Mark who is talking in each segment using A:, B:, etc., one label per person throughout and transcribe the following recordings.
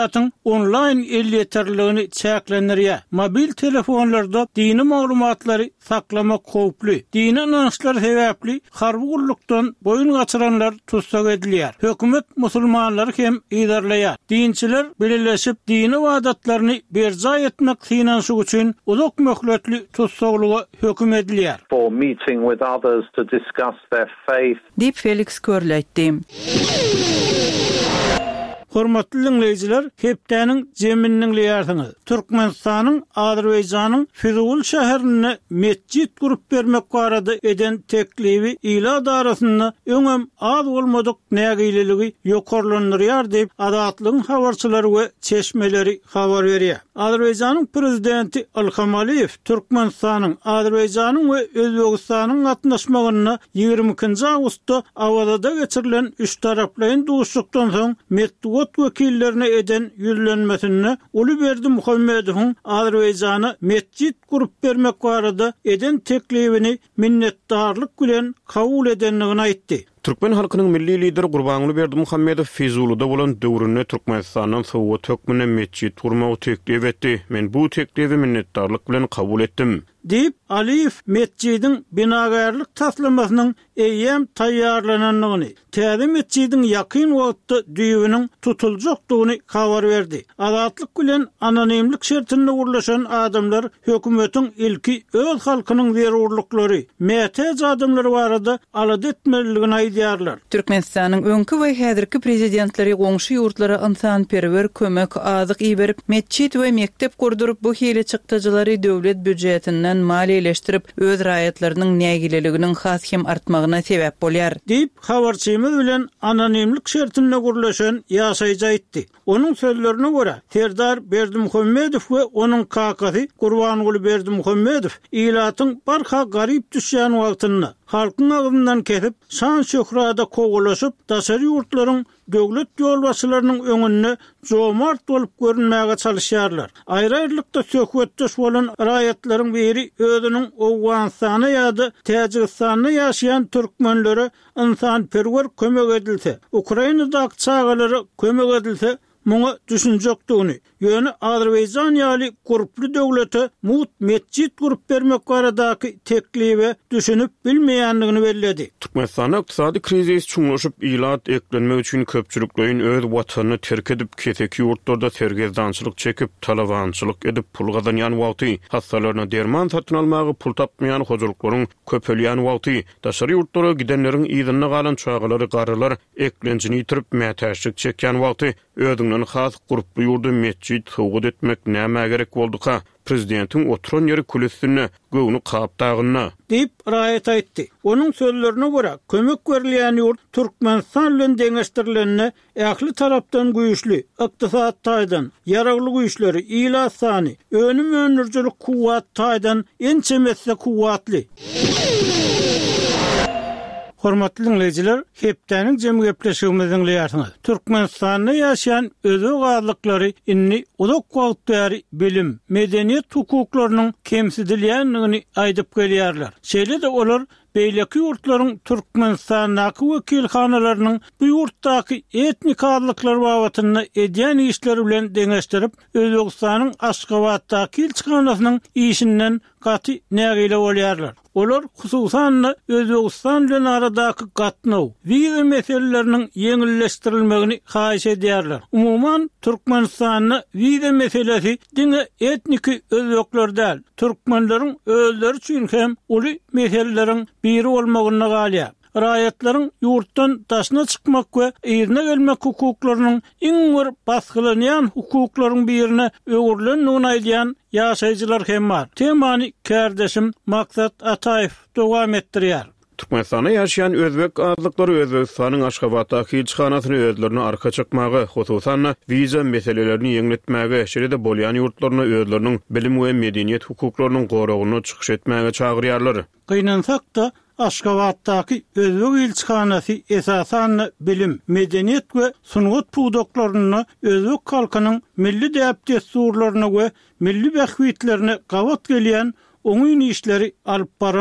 A: atın online elliyeterliğini çäklenirýär. Mobil telefonlarda dini maglumatlary saklamak howply. Dini inançlar sebäpli harby gullukdan boyun gaçyranlar tutsak edilýär. Hökümet musulmanlary hem idarlaýar. Dinçiler birleşip dini wadatlaryny berja etmek finansyy üçin uzak möhletli tutsaklyga höküm edilýär.
B: For meeting with others to discuss their faith.
C: Dip Felix Körleýdi.
A: Hormatly dinleyijiler, hepdäniň jeminiň ýartyny. Türkmenistanyň Azerbaýjanyň Füzul şäherine mesjid gurup bermek barada eden teklibi ila darasyny öňem az bolmadyk nägileligi ýokarlanýar diýip Adatlyň habarçylary we çeşmeleri habar berýär. Azerbaýjanyň prezidenti Ilham Aliýew Türkmenistanyň, Azerbaýjanyň we Özbegistanyň gatnaşmagyny 22-nji awgustda awada geçirilen üç taraplyň duşlukdan soň Medwat wekillerine eden ýüzlenmesini Ulyberdi Muhammedowyň Azerbaýjana mesjid gurup bermek barada eden teklibini minnetdarlyk bilen kabul edenligini aýtdy.
D: Türkmen halkynyň milli lideri Gurbanuly Muhammedow Fizuluda bolan döwründe Türkmenistanyň sowat hökmüne mesjid gurmagy teklip etdi. Men bu teklibi minnetdarlyk bilen kabul etdim.
A: Deyip Aliýew mesjidin binagarlyk taslamasynyň eýem taýýarlananyny, täze mesjidin ýakyn wagtda düýbüniň tutuljakdygyny habar berdi. Azatlyk bilen anonimlik şertinde gurlaşan adamlar hökümetiň ilki öz halkynyň zerurlyklary, mätäç adamlary barada alad etmeliligini aýdýarlar.
C: Türkmenistanyň öňkü we häzirki prezidentleri goňşy ýurtlara insanperwer kömek azyk iberip mesjid we mektep kurdurup bu hili çykdyjylary döwlet büdjetinden maliýeleşdirip öz raýatlarynyň nägileliginiň has hem artmagyna sebäp bolýar.
A: Diýip habarçymyz bilen anonimlik şertinde gurlaşan ýaşaýjy aýtdy. Onun sözlerine göre Serdar Berdimuhammedow ve onun kakasy Gurbanuly Berdimuhammedow ilatyň barha garip düşýän wagtyny halkyň agyndan kesip şan şöhrada kogulaşyp daşary ýurtlaryň döwlet ýolbaşçylarynyň öňünde jomart bolup görünmäge çalışýarlar. Aýrylykda söhbetdeş bolan raýatlaryň biri özüniň Owganistana ýa-da Täjikistanda ýaşaýan türkmenlere insanperwer kömek edilse, Ukrainadaky çağalary kömek edilse muňa düşünjekdigini, ýöne Azerbaýjan ýaly guruply döwlete mesjid gurup bermek baradaky teklibi düşünüp bilmeýändigini bellädi.
D: Türkmenistanyň ykdysady krizis çuňlaşyp ilat eklenmek üçin köpçüliklerin öz watanyny terk edip keteki ýurtlarda sergezdançylyk çekip talawançylyk edip pul gazanýan wagty, hassalaryna derman satyn almagy pul tapmaýan hojalyklaryň köpelýän wagty, daşary ýurtlara gidenleriň ýygyny galan çağalary garrylar eklenjini ýitirip mätäçlik çekýän wagty ödüňden has guruply ýurda mesjid sowgat etmek näme gerek boldyka? Prezidentiň oturan ýeri kulüsüne göwni kapdagyna
A: diýip raýat aýtdy. Onun sözlerine göre kömek berilýän ýurt Türkmenistan bilen deňeşdirilenine ähli tarapdan güýçli, ykdysat taýdan, ýaragly güýçleri, ila sany, önüm önürjülük kuwat taýdan en çemesse kuwatly. Hormatly dinleyijiler, hepdäniň jemy gepleşigimiziň ýartyny. Türkmenistanda ýaşaýan özek azlyklary inni uzak wagt bäri bilim, medeniýet hukuklarynyň kemsidilýänligini aýdyp gelýärler. Şeýle de olar beýleki ýurtlaryň Türkmenistanyň wekilhanalarynyň bu ýurtdaky etnik azlyklary babatyny edýän işleri bilen deňeşdirip, Özbegistanyň Aşgabatdaky ilçihanasynyň işinden gaty nägile bolýarlar. Olar hususan Özbegistan bilen aradaky gatnaw, wiza meseleleriniň ýeňilleşdirilmegini haýyş edýärler. Umuman Türkmenistanyň wiza meselesi diňe etniki özbekler däl, türkmenleriň özleri üçin hem uly meseleleriň biri bolmagyna galýar. Raýatlaryň ýurtdan daşna çykmak we ýerine gelmek hukuklarynyň iň bir basgylanyň hukuklaryň birine öwürlenýän aýdýan ýaşaýjylar hem bar. Temany kardeşim Maksat Ataýew dowam etdirýär.
D: Türkmenistanda ýaşaýan özbek azlyklary Özbegistanyň Aşgabatdaky ilçihanasyny özlerini arka çykmagy, hususan wiza meselelerini ýeňletmäge, şeýle-de bolýan ýurtlaryna özleriniň bilim we medeniýet hukuklarynyň goragyny çykyş etmäge çagyrýarlar.
A: Gynansak-da Aşgabatdaky özbek ilçihanasy esasan bilim, medeniýet we sungat puwdaklaryny özbek halkynyň milli däpdesturlaryny we milli bähwitlerini gawat gelýän oňyň işleri alyp baranok.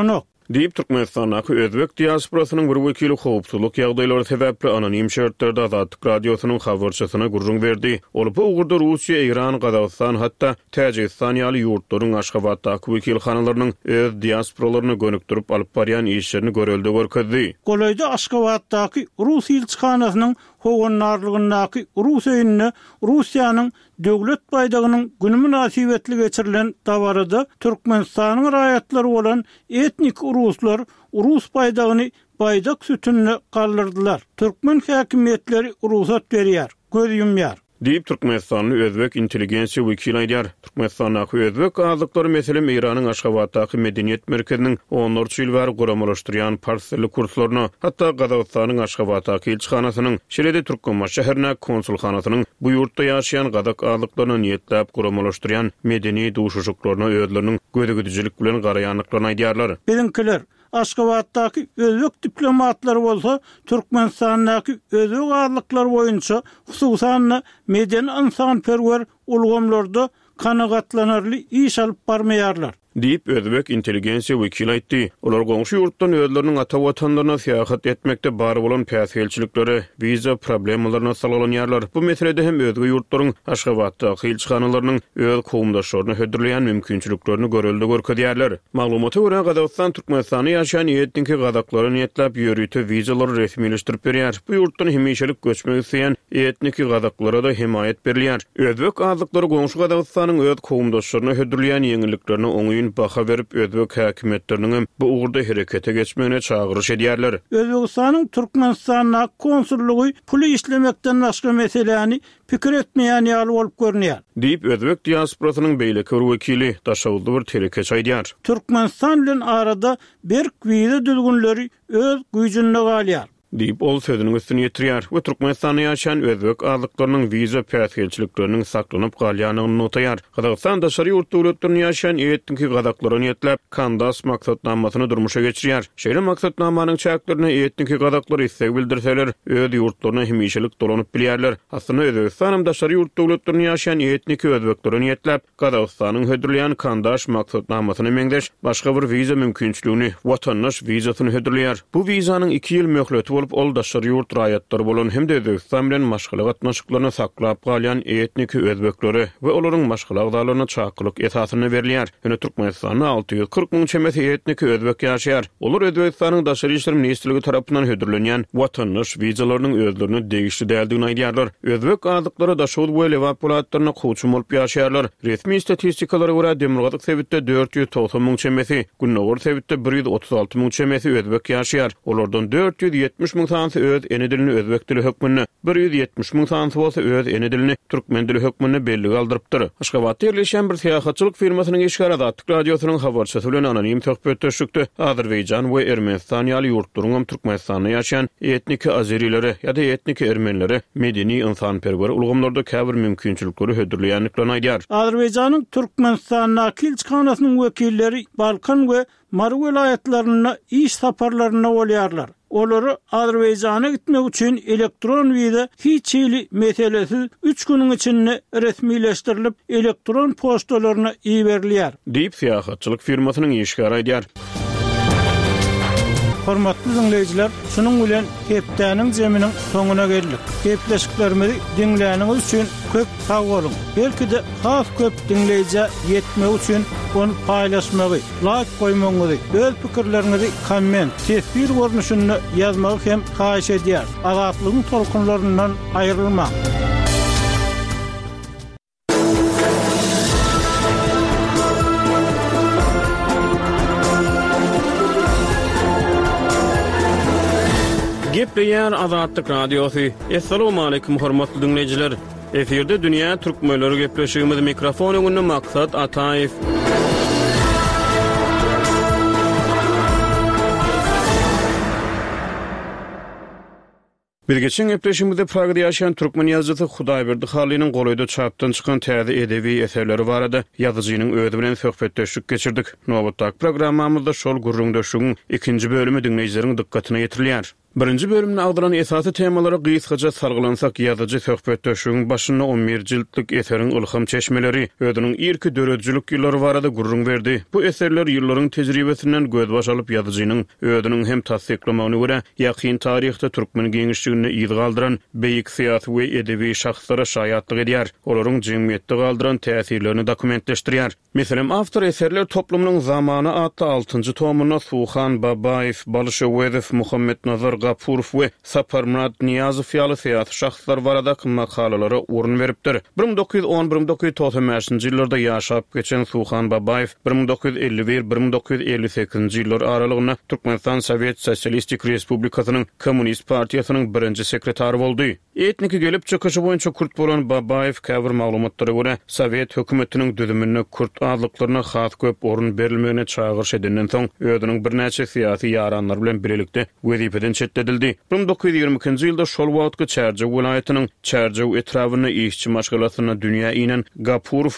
D: Diýip Türkmenistanyň özbek diasporasynyň bir wekili howpsuzlyk ýagdaýlary sebäpli anonim şertlerde Azadlyk radiosynyň habarçysyna gurrun berdi. Ol bu ugurda Russiýa, Iran, Gazawstan hatda Täjikistan ýaly ýurtlaryň Aşgabatdaky wekilhanalarynyň öz diasporalaryny gönükdirip alyp barýan işlerini görelde görkezdi.
A: Golayda Aşgabatdaky Rus ilçihanasynyň howanlarlygyndaky Rus öýünde Russiýanyň döwlet baýdagynyň güni münasibetli geçirilen dabarada Türkmenistanyň raýatlary bolan etnik Ruslar Rus baýdagyny baýdak sütünne galdyrdylar. Türkmen häkimetleri ruhsat berýär, göz yumýar.
D: Diýip Türkmenistanyň özbek intelligensiýa wekili aýdýar. Türkmenistanyň özbek azlyklary meselem Iranyň Aşgabatdaky medeniýet merkeziniň 14 ýyl bäri guramalashdyrýan parsselli kurslaryny, hatda Gazawstanyň Aşgabatdaky ilçihanasynyň Şerede Türkmenbaş şäherine konsulhanasynyň bu ýurtda ýaşaýan gadak azlyklaryny niýetläp guramalashdyrýan medeni duşuşuklaryna özleriniň gödegüdijilik bilen garaýanlyklaryny aýdýarlar.
A: Bizimkiler Aşgabatdaky özbek diplomatlary bolsa Türkmenistanyň özbek azlyklary boýunça hususan medeni insanperwer ulgamlarda kanagatlanarly iş alyp barmaýarlar.
D: Diýip özbek intelligensiýa wekili aýtdy. Olar goňşy ýurtdan özleriniň ata watanlaryna seýahat etmekde bar bolan päsgelçilikleri, viza problemlaryna salalanýarlar. Bu meselede hem özge ýurtlaryň Aşgabatdaky ilçihanalarının öz kowmdaşlaryny hödürleýän mümkinçiliklerini görelde görkezýärler. Maglumata görä Gazawstan Türkmenistany ýaşaýan etniki gadaklary niýetlap ýörüýte vizalar resmileşdirip berýär. Bu ýurtdan hemişelik göçmek isleýän etniki gadaklara da himayet berilýär. Özbek azlyklary goňşy Gazawstanyň öz kowmdaşlaryny hödürleýän ýeňilliklerini baha berip özbek häkimetleriniň bu ugurda herekete geçmegine çağırış edýärler.
A: Özbegistanyň Türkmenistanyň konsullugy pul işlemekden başga meseleni pikir etmeýän ýaly bolup görünýär.
D: Diýip özbek diasporasynyň beýleki wekili daşawuldy bir terekeç aýdýar.
A: Türkmenistan bilen arada berk wiza düzgünleri öz güýjünde galýar.
D: Diýip ol sözüniň üstüne ýetirýär we Türkmenistanda ýaşaýan özbek azlyklarynyň wiza päsgelçilikleriniň saklanyp galýanyny notaýar. Gazawstan daşary ýurt döwletlerinde ýaşaýan etniki gadaklary niýetlep kandas maksatnamasyny durmuşa geçirýär. Şeýle maksatnamanyň çäklerini etniki gadaklary istek bildirseler, öz ýurtlaryna hemişelik dolanyp bilýärler. Aslynda Özbegistanam daşary ýurt döwletlerinde ýaşaýan etniki özbekleri niýetlep Gazawstanyň hödürleýän kandas maksatnamasyny meňdeş başga bir wiza mümkinçiligini, watandaş wizasyny hödürleýär. Bu wizanyň 2 ýyl möhleti bolup ol daşary ýurt raýatlary bolan hem de Özbegistan bilen maşgala gatnaşyklaryny saklap galýan etniki özbekleri we olaryň maşgala agdalaryna çakylyk esasyny berilýär. Ýöne Türkmenistanyň 640 000 çemesi etniki özbek ýaşaýar. Olar Özbegistanyň daşary işler ministrligi tarapyndan hödürlenýän watandaş wizalarynyň özlerini degişli däldigini aýdýarlar. Özbek azlyklary daşawy we lewap polatlaryna koçum bolup ýaşaýarlar. Resmi statistikalara görä Demirgazyk sebitde 490 000 çemesi, Günnowar sebitde 136 000 çemesi özbek ýaşaýar. Olardan 470 000 tansy öz ene dilini özbek dili hökmünde, 170 000 tansy bolsa öz ene dilini türkmen dili hökmünde belli galdyrypdyr. Aşgabatda ýerleşen bir seýahatçylyk firmasynyň işgara Azadlyk radiosynyň habarçysy bilen anonim töhbet düşükdi. Azerbaýjan we Ermenistan ýaly ýurtlaryň Türkmenistanda ýaşaýan etniki azerileri ýa-da etniki ermenileri medeni insanperwer ulgamlarda käbir mümkinçilikleri hödürleýänliklerini aýdýar.
A: Azerbaýjanyň Türkmenistanyň ilçihanasynyň wekilleri Balkan we Mar vilayetlerine iş saparlaryna bolýarlar. Olary Azerbaýjana gitmek üçin elektron wiza hiç ýyly meselesi 3 güniň içinde resmileşdirilip elektron postalaryna iýerilýär.
D: Diýip seýahatçylyk firmasynyň işgara aýdýar.
A: Hormatly dinleyijiler, şunuň bilen hepdäniň jeminiň soňuna geldik. Hepleşiklerimizi dinläniňiz üçin köp sag bolun. Belki de has köp dinleýije ýetmek üçin onu paýlaşmagy, like goýmagy, öz pikirlerinizi komment, tesbir görnüşinde ýazmagy hem haýyş edýär. Azatlygyň tolkunlaryndan aýrylmak.
D: Gepleýär Azadlyk radiosy. Assalamu alaykum hormatly dinleyijiler. Eferde dünýä türkmenleri gepleşigimiz mikrofon öňünde maksat Ataýew. Bir geçen gepleşigimizde Pragada ýaşaýan türkmen ýazgysy Hudaýberdi Halynyň golayda çapdan çykan täze edebi eserleri barada ýazyjynyň özü bilen söhbetleşik geçirdik. Nowatdaky programmamyzda şol gurrundaşygyň 2-nji bölümi dinleýijilerin dikkatyna ýetirilýär. Birinci bölümde agdylan esasy temalara gysgaça sargylansak ýazyjy söhbetdeşigiň başyna 11 jiltlik eseriň ilham çeşmeleri ödüniň irki döredjilik ýyllary barada gurrun berdi. Bu eserler ýyllaryň tejribesinden gözbaş alyp ýazyjynyň ödüniň hem tasdiklamagyna görä ýakyn taryhda türkmen geňişligine ýyl galdyran beýik syýasy we edebi şahslara şaýatlyk edýär. Olaryň jemgyýetde galdyran täsirlerini dokumentleşdirýär. Meselem awtor eserler toplumynyň zamany adly 6-njy tomuny Suhan Babaev, Balşewedew, Muhammed Nazar Gapurov we Saparmurad Niyazow ýaly syýasy şahslar barada makalalara urun beripdir. 1910-1995-nji ýyllarda ýaşap geçen Suhan Babaev 1951-1958-nji ýyllar aralygyna Türkmenistan Sowet Sosialistik Respublikasynyň Kommunist partiýasynyň birinji sekretary boldy. Etniki gelip çykyşy boýunça Kürt bolan Babaev käbir maglumatlara görä Sowet hökümetiniň düzümine Kürt adlyklaryna has köp orun berilmegine çağırış edenden soň ödüniň birnäçe syýasy ýaranlar bilen birlikde wezipeden çetledildi. 1922-nji ýylda şol wagtky Çerjew welaýatynyň Çerjew etrawyna işçi maşgalatyna dünýä inen Gapurov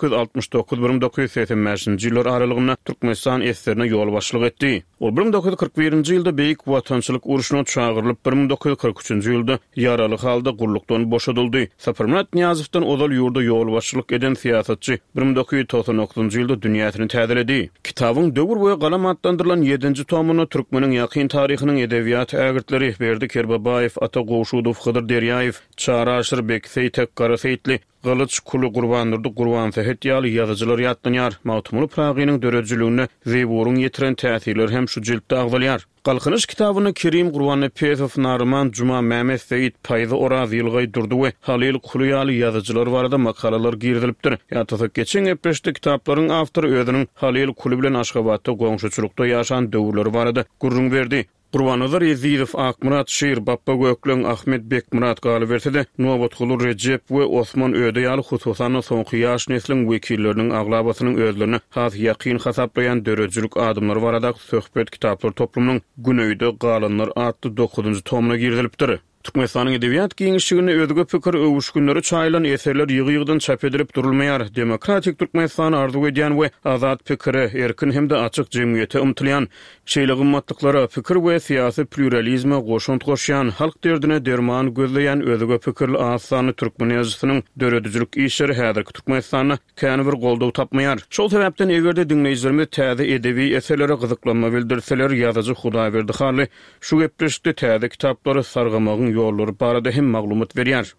D: 1969-1985-nji ýyllar aralygyna Türkmenistan eserine ýol başlyk etdi. Ol 1941-nji ýylda beýik watançylyk uruşuna çağırlyp 1943-nji ýylda ýaraly halda gurlukdan boşadyldy. Saparmurad Niyazowdan ozal ýurda ýol başlyk eden syýasatçy 1999-njy ýylda dünýäsini täzeledi. Kitabyň döwür boýy galam adlandyrylan 7-nji tomuny türkmeniň ýakyn taryhynyň edebiyat ägirtleri Berdi Kerbabayev, Ata Goşudow, Hydyr Derýaýew, Çara Aşyrbek, Seytek Garaseytli, Galyç Kulu Gurbanurdy Gurban Fehet ýaly ýazyjylar ýatlanýar. Mawtumly Pragynyň döredjiligine Zeburun ýetiren täsirler hem şu jiltde agdalýar. Galkynyş kitabyny Kerim Gurbanpezow, Narman Juma, Mehmet Seyit Paýzy Oraz ýylgy durdy we Halil Kulu ýaly ýazyjylar barada makalalar girdilipdir. Ýa-da geçen epeşde kitaplaryň awtory özüniň Halil Kulu bilen Aşgabatda goňşuçylykda ýaşan döwürleri barada gurrun berdi. Gurbanazar Yezidow, Akmurat Şir, Bappa Göklen, Ahmet Bekmurat galy bersede, Nuwatgul Recep we Osman Öde ýaly hususan soňky ýaş neslin wekilleriniň aglabasynyň özlerine has ýakyn hasaplayan döredjilik adamlar barada söhbet kitaplar toplumynyň Günöýde galanlar adly 9-njy tomuna girdilipdir. Türkmenistanyň edebiyat giňişligine özgü pikir öwüşgünleri çaýlan eserler ýygy-ýygydan çap edilip durulmaýar. Demokratik Türkmenistan arzu edýän we azat pikire, erkin hem de açyk jemgyýete umtylýan, şeýle gymmatlyklara, pikir we syýasy pluralizme goşunt goşýan, halk derdine derman gözleýän özgü pikirli asany türkmen ýazysynyň döredjilik işleri häzirki Türkmenistanda kän bir goldaw tapmaýar. Şol sebäpden egerde dinleýijilerimiz täze edebi eserlere gyzyklanma bildirseler ýazyjy Hudaýberdi Haly şu gepleşikde täze kitaplary sargamagyň ýollary barada hem maglumat berýär.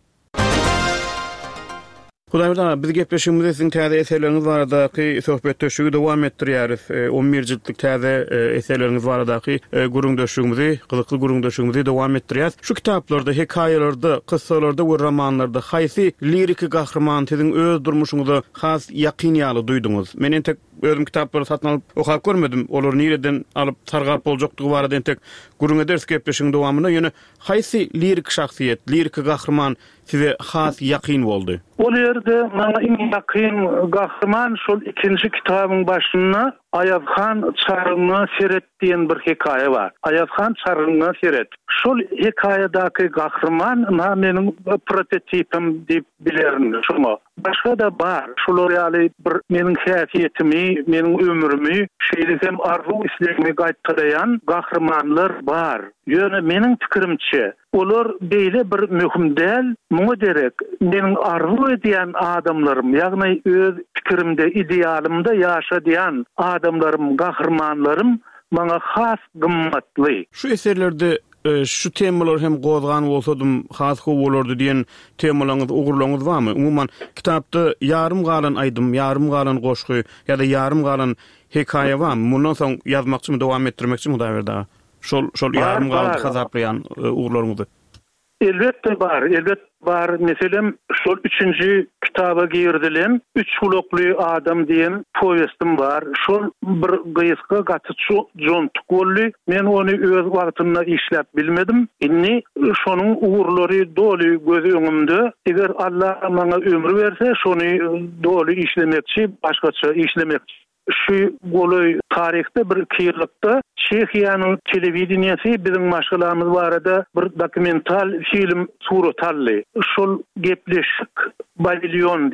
D: Hudaýberdi, biz gepleşigimizde siziň täze eserleriňiz baradaky söhbetdeşigi dowam etdirýäris. 11 jiltlik täze eserleriňiz baradaky gurrundaşygymyzy, gyzykly gurrundaşygymyzy dowam etdirýäris. Şu kitaplarda, hekaýalarda, kyssalarda we romanlarda haýsy lirik gahrman siziň öz durmuşyňyzda has ýakyn ýaly duýduňuz? Men entek özüm kitaplary satyn alyp okap görmedim. Olar nireden alyp targap boljakdygy barada entek gurrun eders gepleşigiň dowamyna ýöne haýsy lirik şahsiýet, lirik gahrman size has ýakyn boldy?
E: O ýerde maňa iň ýakyn gahrman şol 2-nji kitabyň başynda Ayazhan Çarıňa Seret diýen bir hekaýe bar. Ayazhan Çarıňa Seret. Şol hekaýadaky gahrman meniň prototipim diýip bilerin şoňa. Başga da bar. Şolar ýaly bir meniň häsiýetimi, meniň ömrümi şeýlesem arzu islegimi gaýtdyran gahrmanlar bar. Ýöne meniň pikirimçe olar beýle bir möhüm däl, muňa derek meniň arzu edýän adamlarym, ýagny öz pikirimde, idealymda ýaşadýan adamlarym, gahrmanlarym maňa has gymmatly.
D: Şu eserlerde şu temalar hem gozgan bolsadym has bolardy diýen temalaryňyz, ugurlaryňyz barmy? Umuman kitapda ýarym galan aýdym, ýarym galan goşgy ýa-da ýarym galan hekaýe barmy? Mundan soň ýazmakçymy, dowam etdirmekçimi Hudaýberdi? Şol ýarym galan hasaplayan ugurlaryňyzy.
E: Elbette bar. Meselem şol 3-nji kitaba girdilen 3 hulokly adam diýen powestim bar. Şol bir gyýyska gatyçy jontuk boldy. Men onu öz wagtynda işläp bilmedim. Inni şonuň ugurlary doly göz öňümde. Eger Allah maňa ömür berse, şonu doly işlemekçi, başgaça işlemekçi. Şu goloy tarihte bir kıyırlıkta Çehyanyň telewizionyasy biziň maşgalamyz barada bir dokumental film suratally. Şol gepleşik Babilon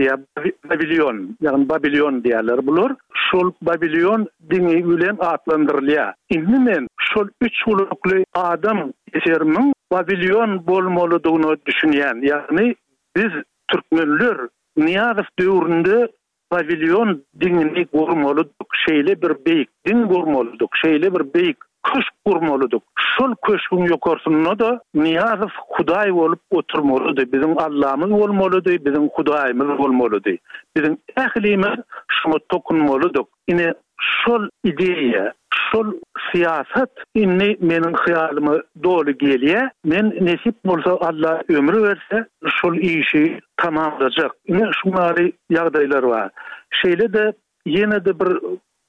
E: diýerler bular. Şol Babilon diňi bilen atlandyrylýar. Indi men şol 3 ulukly adam eserimiň Babilon bolmalydygyny düşünýän. Ýagny biz türkmenler Niýazow döwründe Babilon dinini gurmalydyk, şeýle bir beýik din gurmalydyk, şeýle bir beýik köşk gurmalydyk. Şol köşküň ýokarsyna da Niýazow Hudaý bolup oturmalydy, biziň Allahmyz bolmalydy, biziň Hudaýymyz bolmalydy. Biziň ählimiz şuna tokunmalydyk. Ine şol ideýa, şol siýasat inni meniň hyýalyma dolu gelýär. Men nesip bolsa Allah ömrü berse şol işi tamamlajak. Ine şunary ýagdaýlar bar. Şeýle de ýene de bir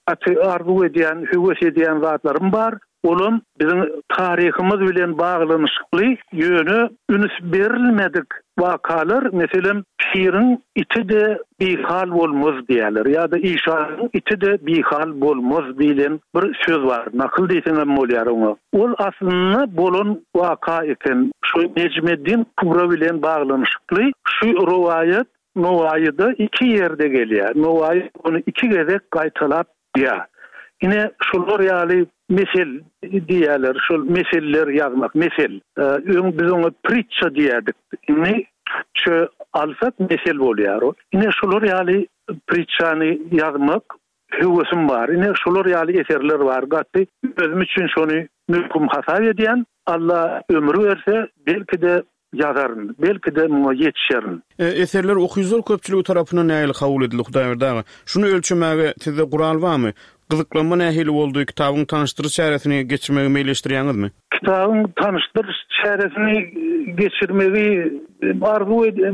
E: arzu edýän, höwes edýän zatlarym bar. Olum biziň taryhymyz bilen baglanyşykly ýöne üns berilmedik wakalar, meselem şiiriň içi de bihal bolmaz diýerler, ýa-da işanyň içi de bihal bolmaz diýilen bir söz bar. Nakıl diýseňem bolýar oňa. Ol aslynda bolan waka eken. Şu Necmeddin Kubra bilen baglanyşykly şu riwayet Novaýyda 2 ýerde gelýär. Novaý onu 2 gezek gaýtalap diýär. Ine şollar ýaly mesel diýerler, şol meseller ýazmak, mesel. Biz onu pritça diýerdik. Ine şu alsak mesel bolýar. Ine şollar ýaly pritçany ýazmak höwesim bar. Ine şollar ýaly eserler bar. Gatty özüm üçin şonu mümkin hasap edýän, Allah ömrü berse belki de ýazaryn, belki de muňa ýetişerin.
D: Eserler okuyuzlar köpçüligi tarapyndan nähili kabul edildi Hudaýberdagy. Şunu ölçemäge sizde gural barmy? Gyzyklanma nähili boldy kitabyň tanışdyryş çäresini geçirmegi meýleşdirýäňizmi?
E: Kitabyň tanışdyryş çäresini geçirmegi arzu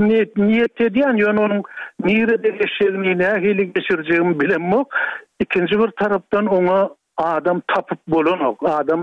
E: niýet edýän ýöne onuň nirede geçirmegi nähili geçirjegimi bilenmek. Ikinji bir tarapdan oňa adam tapyp bolanok,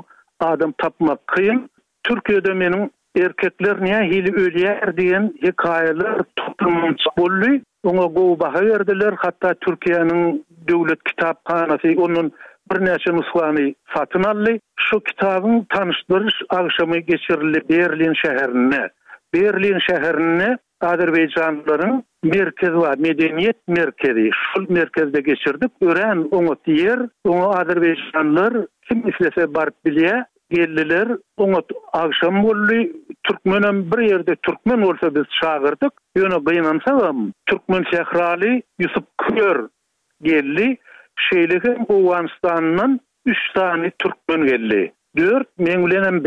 E: adam tapmak kıyın. Türkiýede meniň erkekler nähili ölýär diýen hikaýalar toplumynça boldy. Oňa gowy baha berdiler. Hatda Türkiýanyň döwlet kitaphanasy onun bir näçe nusxany satyn aldy. Şu kitabyň tanışdyryş agşamy geçirildi Berlin şäherine. Berlin şäherine Azerbaýjanlylaryň merkezi var, medeniýet merkezi. Şol merkezde geçirdik. Ören oňa diýer, oňa Azerbaýjanlylar kim islese barıp bilýär. Geldiler, oňa agşam boldy. Türkmenem bir ýerde türkmen bolsa biz çağırdyk. Ýöne gynansaňam türkmen şähraly Yusuf Kür geldi. Şeýleki Owganistanyň 3 tane türkmen geldi. 4 men bilenem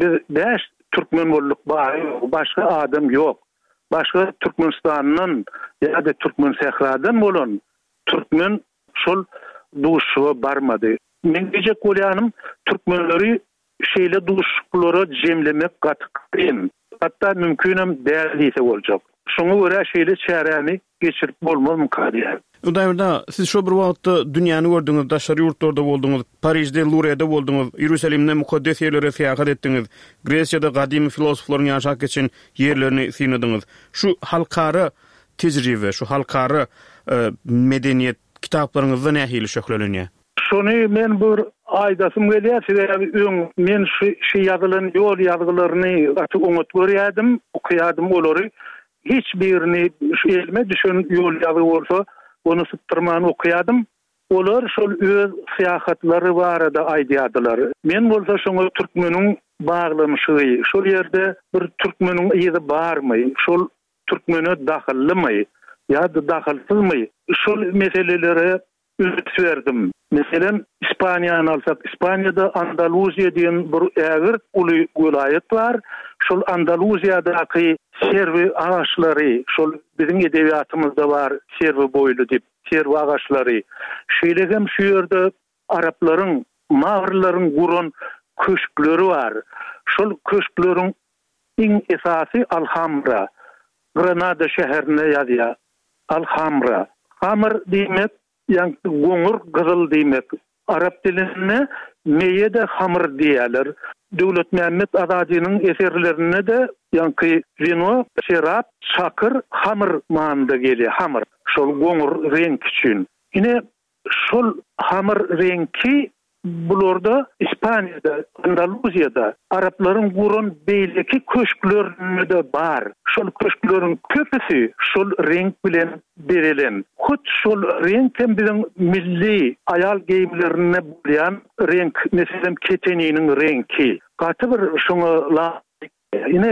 E: 5 türkmen bolduk bar. Başga adam ýok. Başga Türkmenistanyň ýa-da türkmen şähradan bolan türkmen şol duşuwa barmady. Men diyecek bolýanym türkmenleri şeýle duşuklara jemlemek gatykyn. Hatda mümkünem däliýse boljak. Şoňa görä şeýle çäreni geçirip bolmaz mümkin.
D: Hudaýberda siz şu bir wagtda dünýäni gördüňiz, daşary ýurtlarda bolduňyz, Parisde, Lourde'de bolduňyz, Ýerusalimde mukaddes ýerlere seýahat etdiňiz, Gresiýada gadymy filosoflaryň ýaşap geçen ýerlerini synadyňyz. Şu halkara tejribe, şu halkara medeniýet kitaplaryňyzda nähili şöhrelenýär?
E: Şonu men bir aýdasym gelýär, men şu ýazylan ýol ýazgylaryny açyk oňat görýärdim, okuýardym olary. Hiç birini şu elime düşen ýol ýazy bolsa, onu syptyrman okuýardym. Olar şol öz syýahatlary barada aýdýardylar. Men bolsa şoňa türkmeniň baglanyşy, şol ýerde bir türkmeniň ýygy barmy, şol türkmene dahillymy, ýa-da dahilsizmi? Şol meselelere üretverdim. Mesela İspanya'nı alsak, İspanya'da Andaluziya diyen bir ägir uly vilayet var. Şol Andaluziyadaki servi ağaçları, şol bizim edebiyatımızda var, servi boylu dip, servi ağaçları. Şeýlegem şu ýerde Arapların, Mağrıların guran köşkleri var. Şol köşklerin en esası Alhambra. Granada şäherine ýazýar. Alhambra. Hamr diýmek ýa-ni goňur gyzyl diýmek. Arap dilinde meýede hamr diýerler. Döwlet Mehmet Azadynyň eserlerine de ýa-ni vino, şerap, çakyr, hamr manynda gelýär. Hamr. Şol goňur renk üçin. Ine şol hamr renki bularda İspanya'da, Andaluzya'da Arapların gurun beýleki köşklerinde bar. Şol köşklerin köpüsü şol renk bilen berilen. Hut şol renk hem bizim milli ayal giyimlerine bulyan renk, mesela keteniğinin renki. Katı bir şuna yine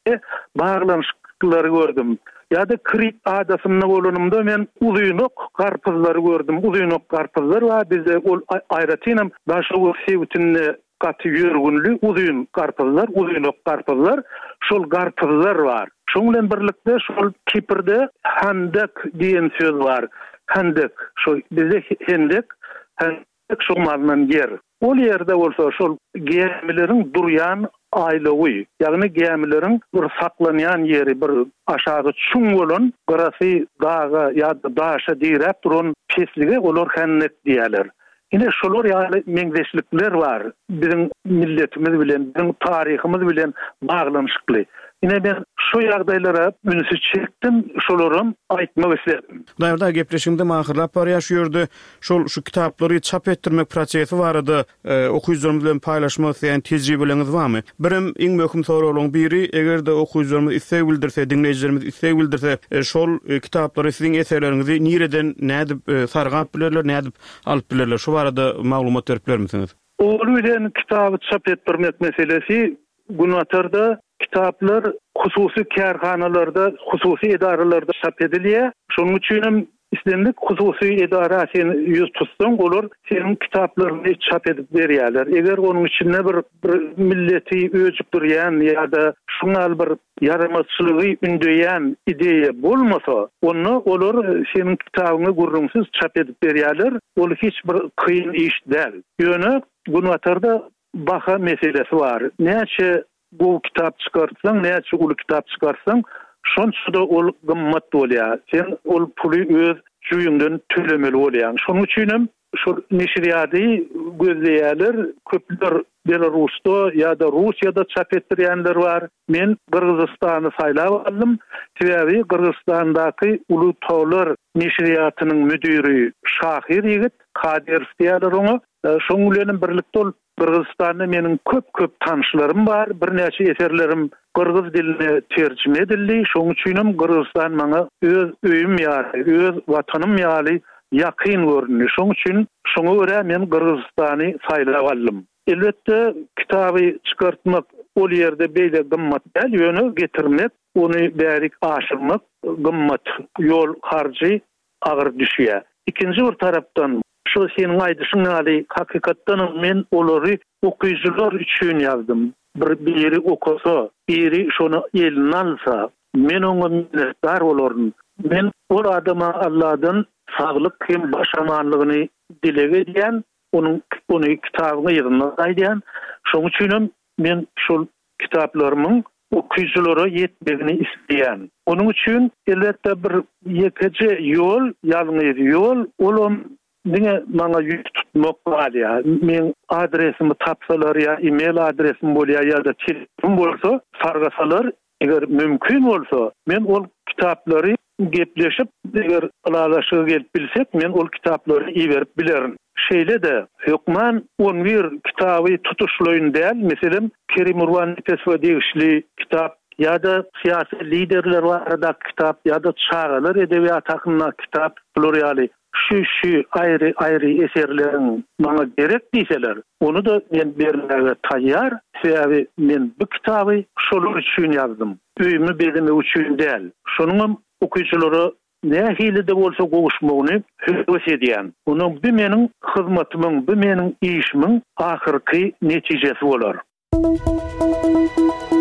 E: bağlanışıkları gördüm. Ya da Krit adasında olunumda men uzunok karpuzları gördüm. Uzunok karpuzlar var bizde ol ayratinam başa o sevtinle katı yürgünlü uzun karpuzlar, şol karpuzlar var. Şonla birlikte şol Kipr'de handak diyen söz var. Handak, şol bizde handak şol malının yer. O yerde olsa şol gemilerin duryan aylığı, yani gemilerin bir saklanayan yeri, bir aşağı çuң bolan, gyrasy dağa ya da daşa direp duran peslige olar handak diýerler. Yine şolar ýaly meňzeşlikler var. Bizim milletimiz bilen, bizim taryhymyz bilen baglanyşykly. Yine ben şu ýagdaýlara ünsüz çekdim, şolarym aýtmak istedim.
D: Daýda gepleşimde mahyrlap bar ýaşýardy. Şu kitaplary çap etdirmek prosesi barady. Okuyjlarymyz bilen paýlaşmak isteýän tejribeleriňiz barmy? Birim iň möhüm soragyň biri, egerde okuyjlarymyz istek bildirse, dinleýijilerimiz istek bildirse, şol kitaplary siziň eserleriňizi nireden nädip sargap bilerler, nädip alyp bilerler? Şu barada maglumat berip bermisiniz?
E: Olu bilen kitabı çap etdirmek meselesi günatarda kitaplar hususy kärhanalarda, hususy edaralarda çap edilýär. Şonuň üçin islendik hususy edara sen ýüz tutsaň bolar, senin kitaplaryny çap edip berýärler. Eger onuň içinde bir milleti öjüp durýan ýa-da şuňal bir yaramazçylygy ündüýän ideýa bolmasa, onu olar senin kitabyny gurrunsyz çap edip berýärler. Ol hiç bir kıyın iş däl. Ýöne günatarda baha meselesi var. Näçe bu kitap çıkartsan, näçe ulu kitap çıkartsan, şonçu da ol gymmat bolýar. Sen ol puly öz jüýüňden tölemeli bolýan. Şonuň üçin şu neşriýaty gözleýärler, köpler Belarusda ýa-da Russiýada çap etdirýänler bar. Men Kyrgyzstany saýlap aldym. Sebäbi Kyrgyzstandaky Ulu Tawlar neşriýatynyň müdiri Şahir ýigit Kadir diýerler oňa. Şoň bilen birlikde ol Kyrgyzstanda meniň köp tanşlarym bar. Birnäçe eserlerim Kyrgyz diline terjime edildi. Şoň üçin Kyrgyzstan maňa öz öýüm ýaly, öz watanym ýaly ýakyn görünýär. Şoň üçin şoňa görä men Kyrgyzstany saýlap aldym. Elbette kitaby çıkartmak ol ýerde beýle gymmat däl, ýöne getirmek, ony bärik aşyrmak gymmat, ýol harjy agyr düşýär. Ikinji bir tarapdan şu senin aýdyşyň ýaly hakykatdan men olary okuyjylar üçin ýazdym. Biri okusa, biri şonu eline alsa, men oňa minnetdar bolarym. Men ol adama Allah'dan saglyk hem başamanlygyny dilege edýän, ony kitabyny ýygyna aýdýan. Şoň üçin men şol kitaplarymyň okuyjylara ýetmegini isleýän. Onuň üçin elbetde bir ýekeci ýol, ýalňyz ýol, olam diňe maňa ýük tutmak barýar. Men adresimi tapsalar ýa e-mail adresim bolýar ýa-da telefon bolsa, sargasalar, eger mümkin bolsa, men ol kitaplary gepleşip, eger alalaşyga gelip bilsek, men ol kitaplary iýerip bilerim. Şeýle de hökman 11 kitaby tutuşlaýyn däl, meselem Kerim Urban Tesva diýişli kitap ýa-da syýasy liderler barada kitap ýa-da çağalar edebiýat hakyna kitap ýaly şu aýry eserleriň maňa gerek diýseler, onu da men bermäge taýýar. Sebäbi men bu kitaby şolar üçin ýazdym. Öýümü bedeme üçin däl. Şonuň okuyjylara nähili de bolsa gowuşmagyny höwes edýän. Onuň bu meniň hyzmatymyň, bu meniň işimiň ahyrky netijesi bolar.